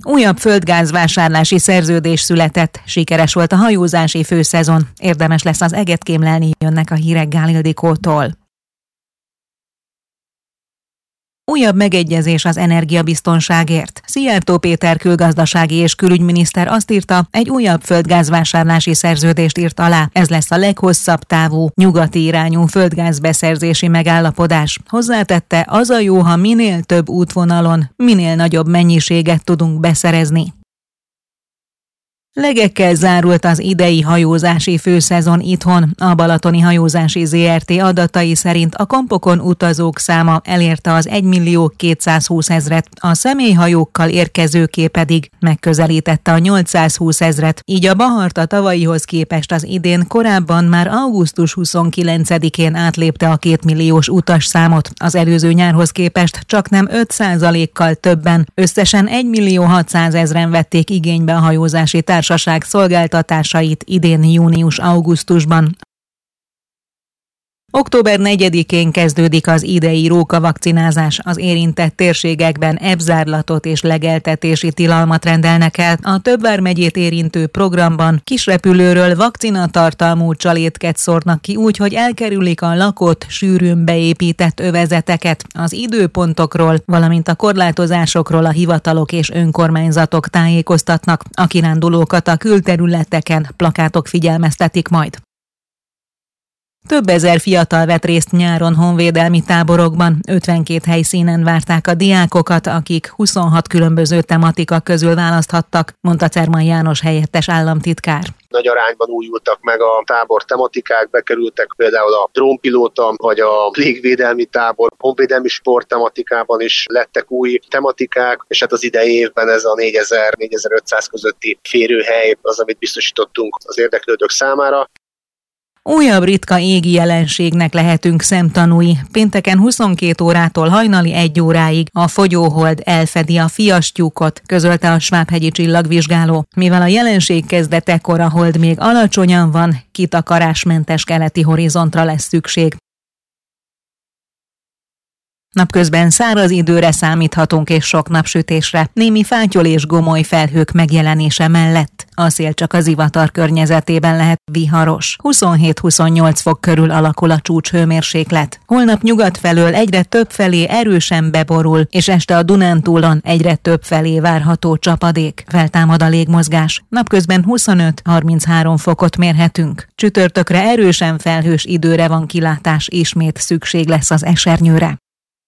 Újabb földgázvásárlási szerződés született, sikeres volt a hajózási főszezon, érdemes lesz az eget kémlelni, jönnek a hírek Gál Ildikótól. Újabb megegyezés az energiabiztonságért. Szijjártó Péter külgazdasági és külügyminiszter azt írta, egy újabb földgázvásárlási szerződést írt alá. Ez lesz a leghosszabb távú, nyugati irányú földgázbeszerzési megállapodás. Hozzátette, az a jó, ha minél több útvonalon, minél nagyobb mennyiséget tudunk beszerezni. Legekkel zárult az idei hajózási főszezon itthon. A Balatoni Hajózási Zrt. Adatai szerint a kampokon utazók száma elérte az 1.220.000-et, a személyhajókkal érkezőké pedig megközelítette a 820.000-et, így a Bahart a tavalyihoz képest az idén korábban már augusztus 29-én átlépte a 2 milliós utasszámot, az előző nyárhoz képest csaknem 5%-kal többen, összesen 1.600.000-en vették igénybe a hajózási társaság szolgáltatásait idén június-augusztusban. Október 4-én kezdődik az idei rókavakcinázás. Az érintett térségekben ebzárlatot és legeltetési tilalmat rendelnek el. A több vármegyét érintő programban kisrepülőről vakcinatartalmú csalétket szórnak ki úgy, hogy elkerülik a lakott, sűrűn beépített övezeteket. Az időpontokról, valamint a korlátozásokról a hivatalok és önkormányzatok tájékoztatnak. A kirándulókat a külterületeken plakátok figyelmeztetik majd. Több ezer fiatal vett részt nyáron honvédelmi táborokban, 52 helyszínen várták a diákokat, akik 26 különböző tematika közül választhattak, mondta Cerman János helyettes államtitkár. Nagy arányban újultak meg a tábor tematikák, bekerültek például a drónpilóta vagy a légvédelmi tábor, honvédelmi sport tematikában is lettek új tematikák, és hát az idei évben ez a 4000-4500 közötti férőhely az, amit biztosítottunk az érdeklődők számára. Újabb ritka égi jelenségnek lehetünk szemtanúi. Pénteken 22 órától hajnali 1 óráig a fogyóhold elfedi a Fiastyúkot, közölte a Svábhegyi csillagvizsgáló. Mivel a jelenség kezdetekor a hold még alacsonyan van, kitakarásmentes keleti horizontra lesz szükség. Napközben száraz időre számíthatunk és sok napsütésre, némi fátyol és gomoly felhők megjelenése mellett. A szél csak az zivatar környezetében lehet viharos. 27-28 fok körül alakul a csúcshőmérséklet. Holnap nyugat felől egyre több felé erősen beborul, és este a Dunántúlon egyre több felé várható csapadék. Feltámad a légmozgás. Napközben 25-33 fokot mérhetünk. Csütörtökre erősen felhős időre van kilátás, ismét szükség lesz az esernyőre.